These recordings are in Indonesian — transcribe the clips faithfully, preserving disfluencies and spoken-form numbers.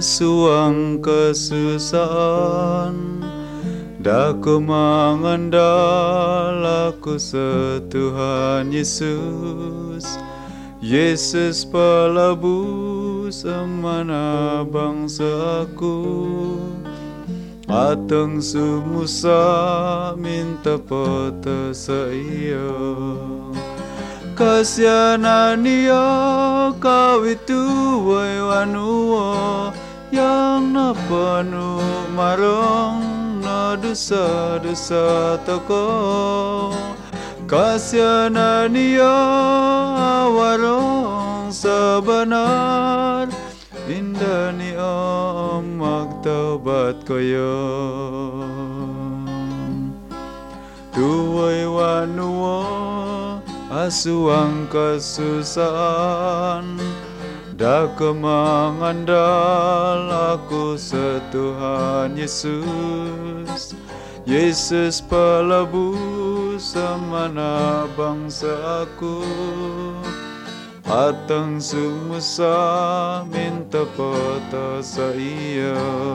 asuang kesusahan, daku mengandal aku setuhan Yesus. Yesus pelebus emana bangsa aku, ateng sumusa minta pota saya. Kasianan dia kau itu wanua yang na penuh marong na dosa-dosa toko. Kasianan dia warong sebenar, indah ni om magtaubat koyo. Tuway wanua asuang kesusahan, daku mengandal aku setuhan Yesus. Yesus pelebus semana bangsa aku, ateng sumusa minta pota saya.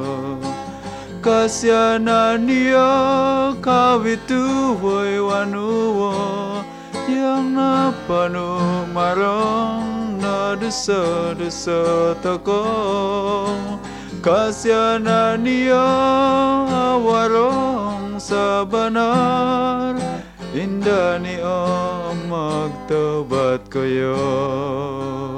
Kasianan dia kau itu woi wanua yang na penuh marong na dosa-dosa toko. Kasianan dia warong sebenar, indah ni om magtaubat koyo.